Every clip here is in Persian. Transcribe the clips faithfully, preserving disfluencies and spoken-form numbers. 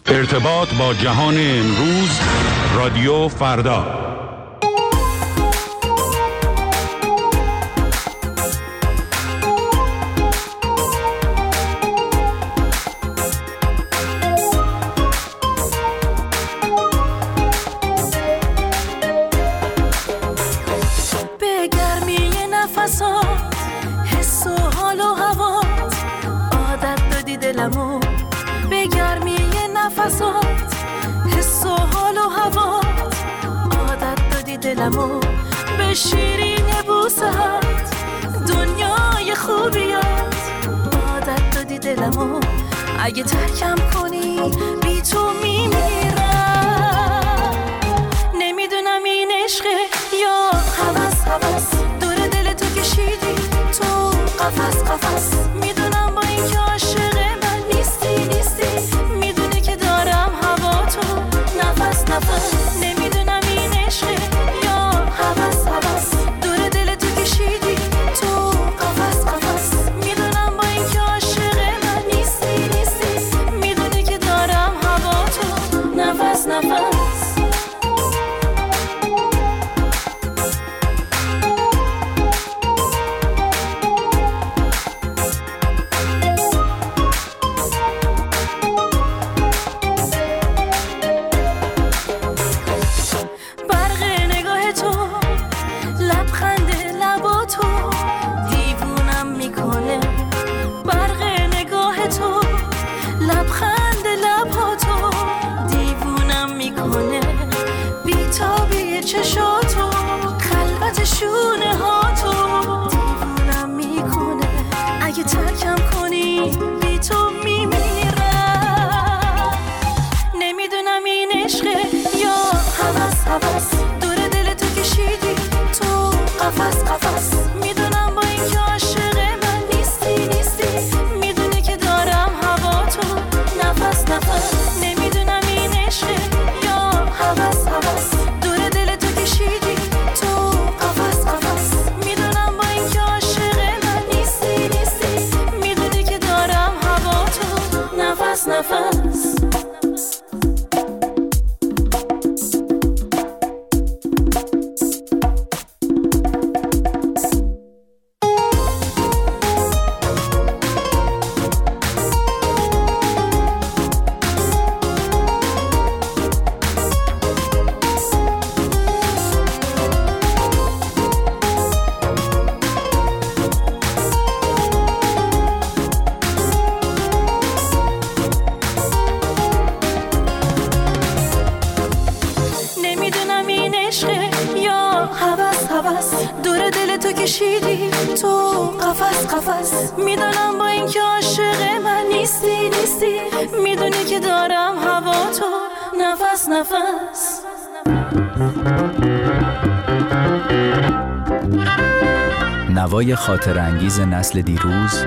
ارتباط با جهان امروز، رادیو فردا. به گرمی نفسات، حس و حال و هوات، عادت دادی دلمو. به گرمی نفسات، حس و حال و هوات، عادت دادی دلمو. به شیرین بوسهات، دنیای خوبیات، عادت دادی دلمو. اگه ترکم کنی بی تو میمیرم. نمیدونم این عشقه یا هوس هوس، دور دل تو کشیدی تو قفس قفس. میدونم با این که عاشق من نیستی نیستی، میدونی که دارم هوا تو نفس نفس. نمیدونم این عشقه یا هوس هوس، دور دل تو کشیدی تو قفس قفس. میدونم با این که عاشق من نیستی نیستی، میدونی که دارم هوا تو نفس نفس. چشاتو خلوت شونه هاتو دیوونم میکنه. اگه ترکم کنی بی تو میمیرم. نمیدونم این عشقه یا هوس هوس، دور دل تو کشیدی تو قفس قفس. میدونم با این که عاشق من نیستی نیستی، میدونی که دارم هوا تو نفس نفس. نمیدونم این عشقه یا هوس هوس، کشیدی تو قفس قفس. میدونم با این که عاشق من نیستی نیستی، میدونی که دارم هوا تو نفس نفس. دور دل تو کشیدی تو قفس قفس. میدونم با این که عاشق من نیستی نیستی، میدونی که دارم هوا تو نفس نفس. نوای خاطر انگیز نسل دیروز،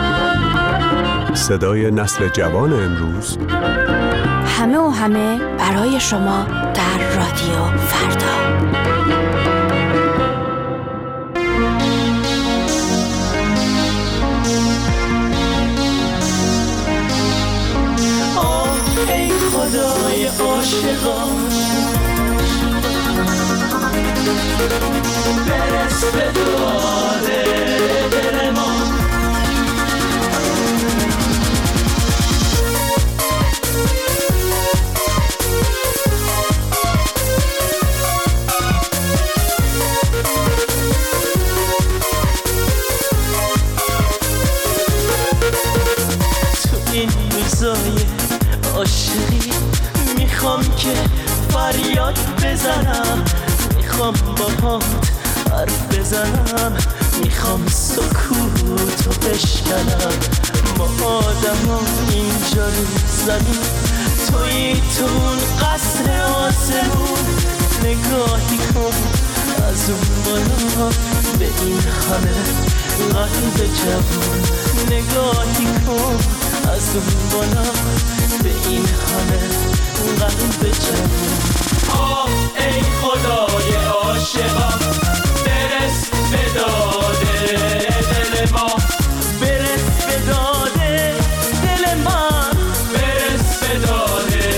صدای نسل جوان امروز، همه و همه برای شما در رادیو فردا. خدای عاشقان، برس به داد دل ما. تو این روزای عاشقی میخوام که فریاد بزنم، میخوام باهات حرف بزنم، میخوام سکوتو بشکنم. ما آدم ها اینجا رو زمین، توی تو اون قصر آسمون. نگاهی کن از اون بالا به این همه قلب جوون. نگاهی کن از اون بالا به این همه قلب جوون. آه ای خدای عاشقان، برس به داد دل ما. برس به داد دل من، برس به داد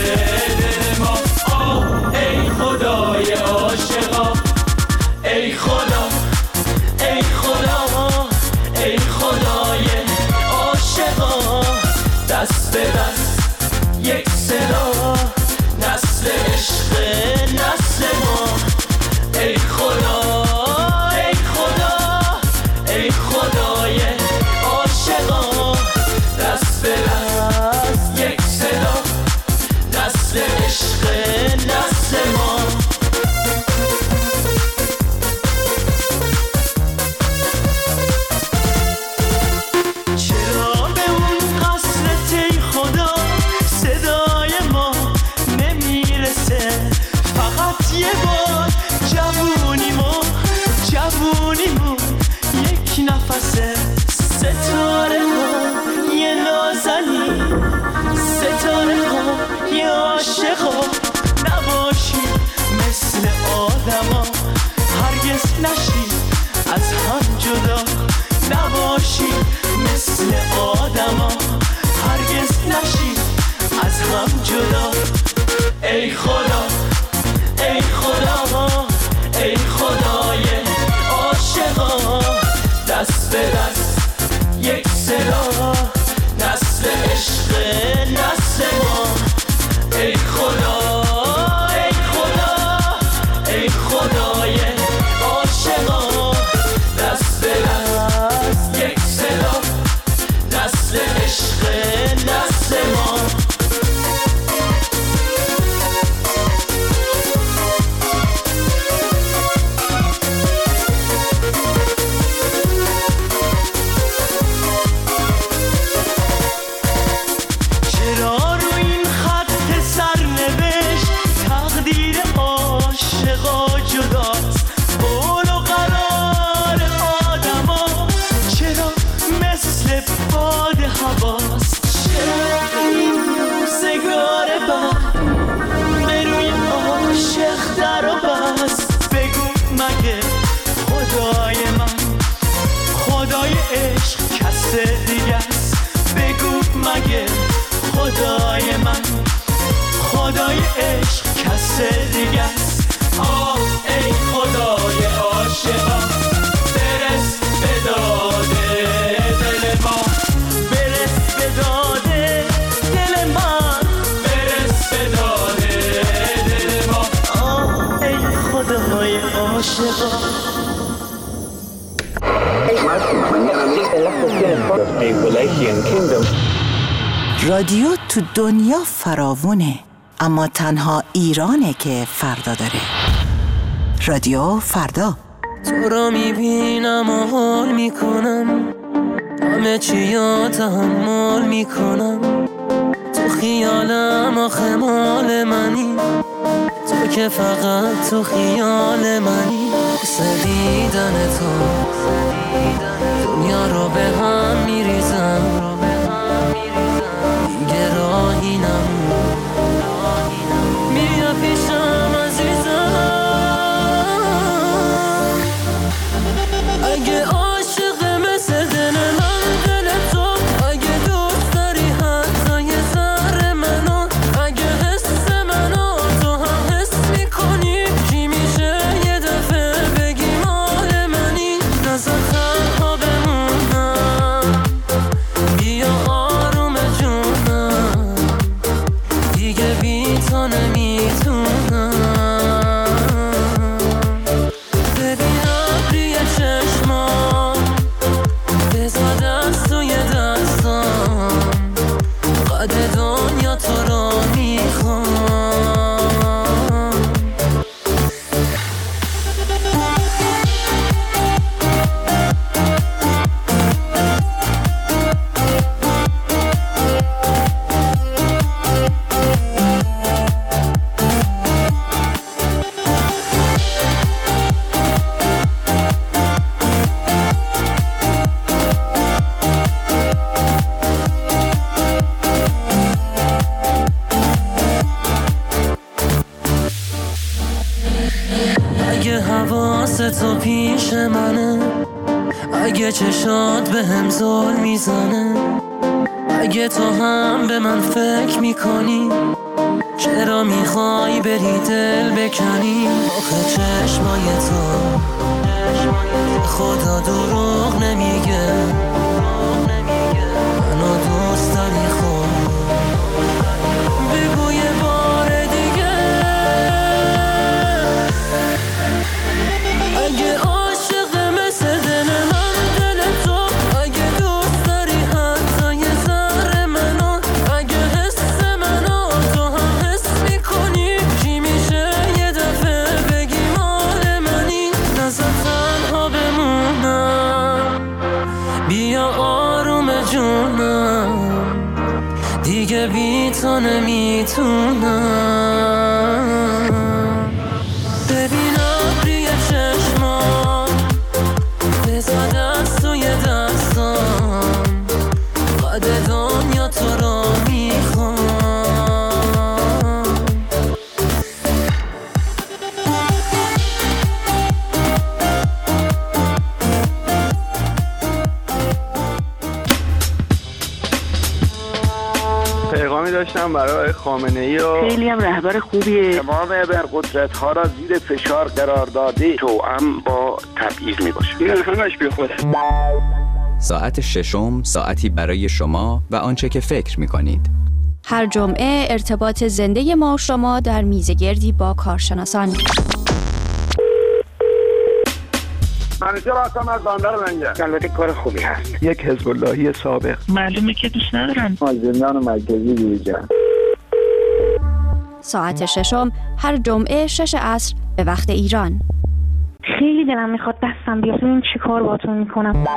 به دست یک صدا، نسل عشق نسل ما. ای خدا ای خدا ای خدای عاشقا، دست به دست یک صدا، نسل عشق نسل ما. چرا به اون قصرت ای خدا صدای ما نمیرسه؟ فقط یه بار جوونیمو جوونیمو یک نفسه. ستاره ها یه نازنی، ستاره ها یه عاشقا، نباشی مثل آدما، هرگز نشی از هم جدا. نباشی مثل آدما، هرگز نشی از هم جدا. ای خدا ای خدا ای خدای عاشقا، دست به دست یک صدا، نسل عشق نسل ما. ای خدا ای خدا ای خدای عاشقا، دست به دست یک صدا، نسل عشق نسل ما. خدای من خدای عشق کس دیگه است. آه ای خدای عاشقا، برس به داده دل ما، برس به داده دل من، برس به داده دل ما. آه ای خدای عاشقا. رادیو تو دنیا فراوونه، اما تنها ایرانه که فردا داره. رادیو فردا. تو را میبینم و حال میکنم، همه چیا تحمل میکنم. تو خیالم آخه مال منی، تو که فقط تو خیال منی. سدیدن تو دنیا رو به هم میریزم، دیگه راهی نمون، بیا پیشم عزیزم. اگه عاشق مثل دل من دل تو، اگه دوست داری حتی یه ذره منو، اگه حس منو تو هم حس میکنی، چی میشه یه دفعه بگی مال منی. نظر تنها بمونم، بیا آروم جونم، دیگه بی تو نمیتونم. ببین ابری چشمام، بذار دست توی دستام، قد دنیا تو رو میخوام. اگه حواست تو پیش منه، اگه چشات به هم زل میزنه، اگه تو هم به من فکر میکنی، چرا میخوای بری دل بکنی؟ آخه چشمای تو خدا دروغ نمیگه، منو دوست داری خوب تو نمیتونم ببینم روی چشمام بذار دست توی دستام قد دنیا تو رو میخوام پیغامی داشتم برای خامنه‌ای و خیلی هم رهبر خوبیه. تمام ابرقدرت ها را زیر فشار قرار داده توأم با تبعیض می باشه. این همش بی خوده. ساعت ششم ساعتی برای شما و آنچه که فکر می کنید. هر جمعه ارتباط زنده ما و شما در میزگردی با کارشناسان. منیجر هستم از بندر لنگر. البته کار خوبی هست. یک حزب اللهی سابق. معلومه که دوست ندارم. از زندان مرکزی بیرون. ساعت ششم هر جمعه شش عصر به وقت ایران. خیلی دلم میخواد دستم بیاد ببین چی کار باهاتون میکنم.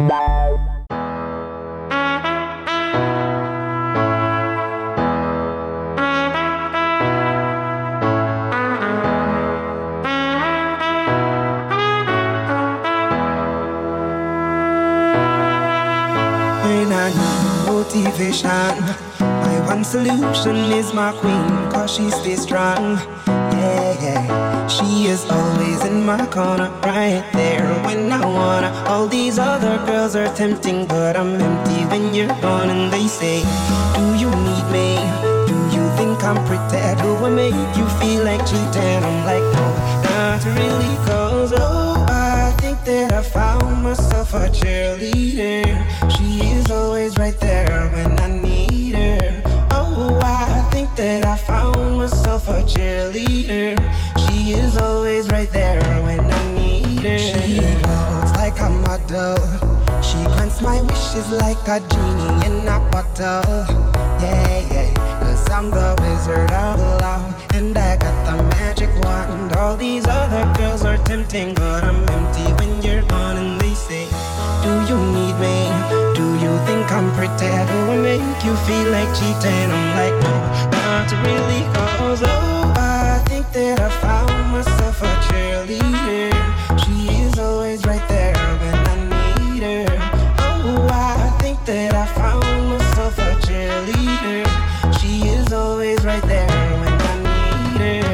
Motivation. My one solution is my queen, cause she stays strong. Yeah, yeah. She is always in my corner, right there when I wanna. All these other girls are tempting, but I'm empty when you're gone. And they say, do you need me? Do you think I'm pretty? Do I make you feel like cheating? I'm like, no, not really, cause oh, I think that I found myself a cheerleader. She is always right there when I need her. Oh, I think that I found myself a cheerleader. She is always right there when I need her. She looks like a model. She grants my wishes like a genie in a bottle. Yeah, yeah, cause I'm the wizard of love, and I got the magic wand. All these other girls are tempting, but I'm empty when you're gone. And they say, do you need me? Do you think I'm pretty? Do I make you feel like cheating? I'm like, no, not really, cause oh, I think that I found myself a cheerleader. She is always right there when I need her. Oh, I think that I found myself a cheerleader. She is always right there when I need her.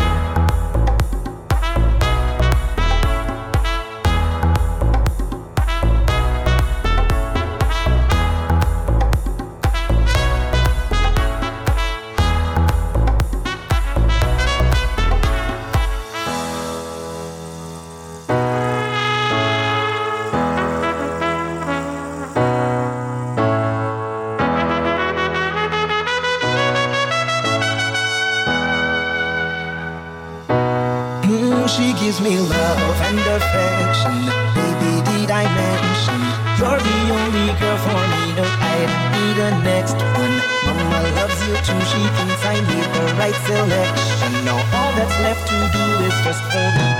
She gives me love and affection. Baby, did I mention you're the only girl for me? No, I need the next one. Mama loves you too. She thinks I made the right selection. Now all that's left to do is just hold me